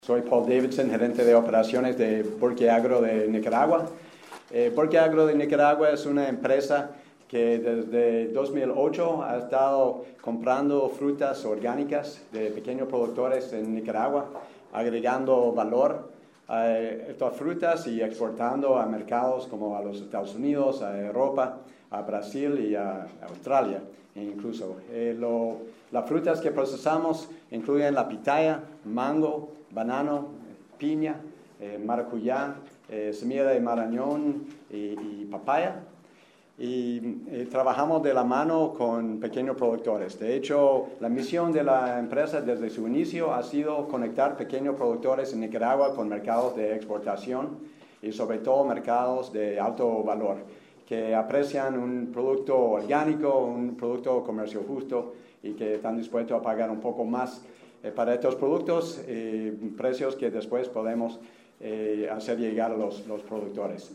Soy Paul Davidson, gerente de operaciones de Burke Agro de Nicaragua. Burke Agro de Nicaragua es una empresa que desde 2008 ha estado comprando frutas orgánicas de pequeños productores en Nicaragua, agregando valor a estas frutas y exportando a mercados como a los Estados Unidos, a Europa, a Brasil y a Australia incluso. Las frutas que procesamos incluyen la pitaya, mango, banano, piña, maracuyá, semilla de marañón y papaya. Y trabajamos de la mano con pequeños productores. De hecho, la misión de la empresa desde su inicio ha sido conectar pequeños productores en Nicaragua con mercados de exportación y sobre todo mercados de alto valor, que aprecian un producto orgánico, un producto comercio justo y que están dispuestos a pagar un poco más para estos productos, precios que después podemos hacer llegar a los productores.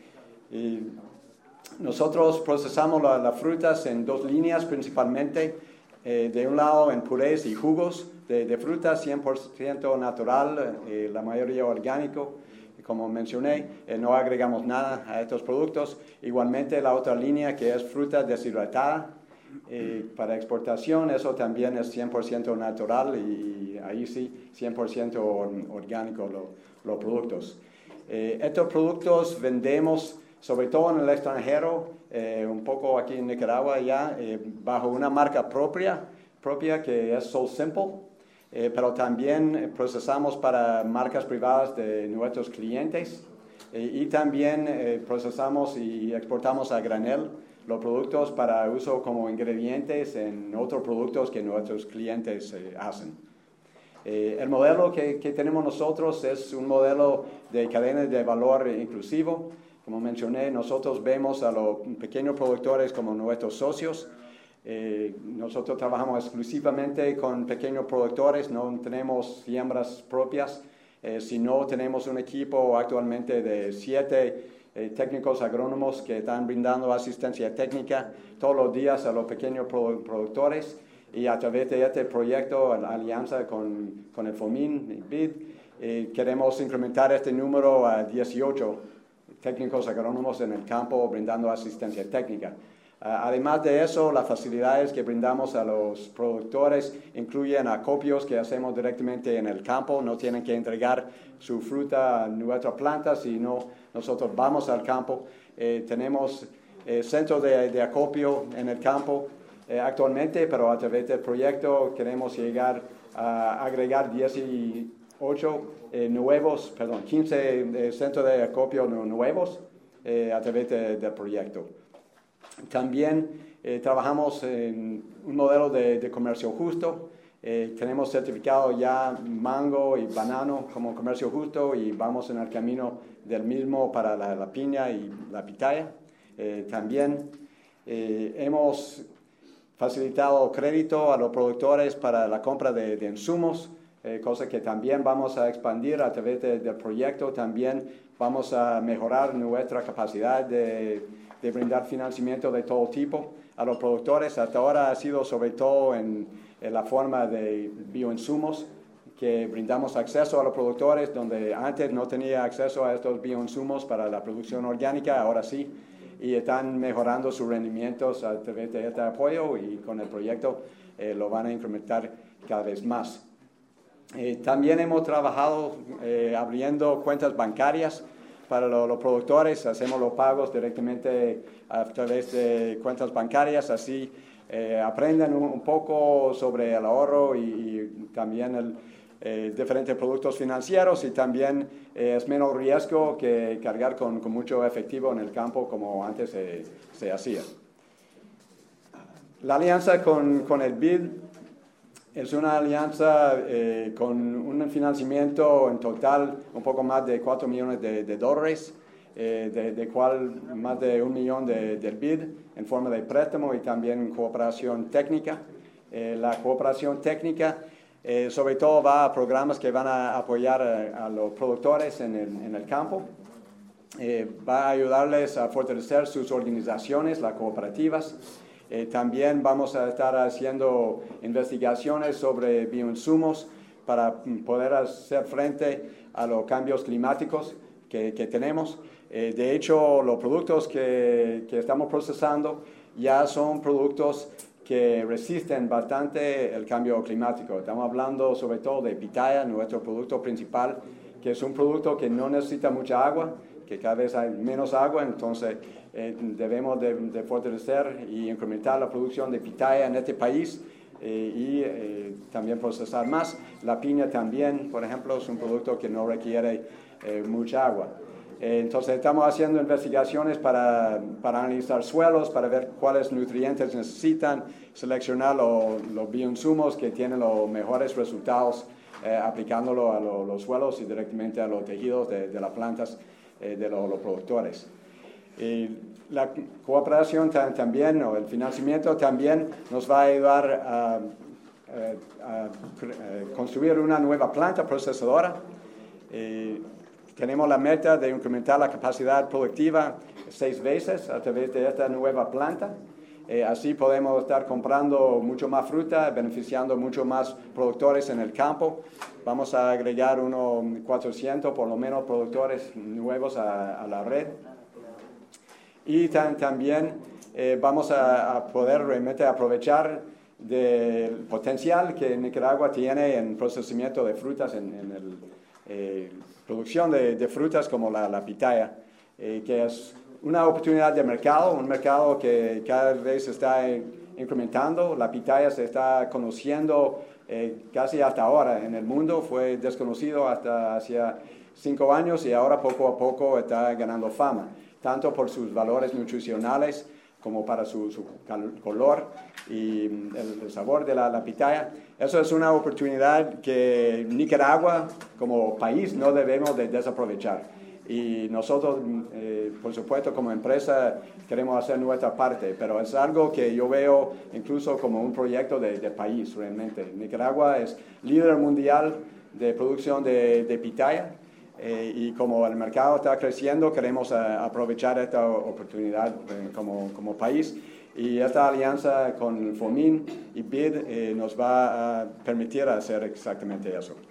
Nosotros procesamos las frutas en dos líneas principalmente. De un lado en purés y jugos de frutas 100% natural, la mayoría orgánico. Como mencioné, no agregamos nada a estos productos. Igualmente la otra línea que es fruta deshidratada para exportación, eso también es 100% natural y ahí sí 100% orgánico los productos. Estos productos vendemos sobre todo en el extranjero, un poco aquí en Nicaragua ya, bajo una marca propia que es Soul Simple, pero también procesamos para marcas privadas de nuestros clientes y también procesamos y exportamos a granel los productos para uso como ingredientes en otros productos que nuestros clientes hacen. El modelo que tenemos nosotros es un modelo de cadena de valor inclusivo. Como mencioné, nosotros vemos a los pequeños productores como nuestros socios. Nosotros trabajamos exclusivamente con pequeños productores, no tenemos siembras propias, sino tenemos un equipo actualmente de 7 técnicos agrónomos que están brindando asistencia técnica todos los días a los pequeños productores. Y a través de este proyecto, la alianza con el FOMIN y BID, queremos incrementar este número a 18 técnicos agrónomos en el campo brindando asistencia técnica. Además de eso, las facilidades que brindamos a los productores incluyen acopios que hacemos directamente en el campo. No tienen que entregar su fruta a nuestra planta, sino nosotros vamos al campo. Tenemos centros de acopio en el campo actualmente, pero a través del proyecto queremos llegar a agregar 15 centros de acopio nuevos a través del proyecto. También trabajamos en un modelo de comercio justo. Tenemos certificado ya mango y banano como comercio justo y vamos en el camino del mismo para la piña y la pitaya. También hemos facilitado crédito a los productores para la compra de insumos, cosa que también vamos a expandir a través del proyecto. También vamos a mejorar nuestra capacidad de brindar financiamiento de todo tipo a los productores. Hasta ahora ha sido sobre todo en la forma de bioinsumos, que brindamos acceso a los productores donde antes no tenía acceso a estos bioinsumos para la producción orgánica, ahora sí, y están mejorando sus rendimientos a través de este apoyo y con el proyecto lo van a incrementar cada vez más. También hemos trabajado abriendo cuentas bancarias para los productores. Hacemos los pagos directamente a través de cuentas bancarias, así aprenden un poco sobre el ahorro y también diferentes productos financieros, y también es menos riesgo que cargar con mucho efectivo en el campo como antes se hacía. La alianza con el BID es una alianza con un financiamiento en total un poco más de $4 millones, de cual más de $1 millón del BID en forma de préstamo y también cooperación técnica. La cooperación técnica sobre todo va a programas que van a apoyar a los productores en el campo. Va a ayudarles a fortalecer sus organizaciones, las cooperativas. También vamos a estar haciendo investigaciones sobre bioinsumos para poder hacer frente a los cambios climáticos que tenemos. De hecho, los productos que estamos procesando ya son productos que resisten bastante el cambio climático. Estamos hablando sobre todo de pitaya, nuestro producto principal, que es un producto que no necesita mucha agua, que cada vez hay menos agua, entonces debemos de fortalecer y incrementar la producción de pitaya en este país y también procesar más. La piña también, por ejemplo, es un producto que no requiere mucha agua. Entonces estamos haciendo investigaciones para analizar suelos, para ver cuáles nutrientes necesitan, seleccionar los bioinsumos que tienen los mejores resultados aplicándolo a los suelos y directamente a los tejidos de las plantas de los productores. La cooperación también, o el financiamiento también nos va a ayudar a construir una nueva planta procesadora. Tenemos la meta de incrementar la capacidad productiva 6 veces a través de esta nueva planta. Así podemos estar comprando mucho más fruta, beneficiando mucho más productores en el campo. Vamos a agregar unos 400 por lo menos productores nuevos a la red. Y también vamos a poder realmente aprovechar del potencial que Nicaragua tiene en procesamiento de frutas, en producción de frutas como la pitaya, que es una oportunidad de mercado, un mercado que cada vez se está incrementando. La pitaya se está conociendo casi hasta ahora en el mundo, fue desconocido hasta hace 5 años y ahora poco a poco está ganando fama, tanto por sus valores nutricionales como para su color y el sabor de la pitaya. Eso es una oportunidad que Nicaragua como país no debemos de desaprovechar. Y nosotros, por supuesto, como empresa queremos hacer nuestra parte, pero es algo que yo veo incluso como un proyecto de país realmente. Nicaragua es líder mundial de producción de pitaya. Y como el mercado está creciendo, queremos aprovechar esta oportunidad como país. Y esta alianza con FOMIN y BID nos va a permitir hacer exactamente eso.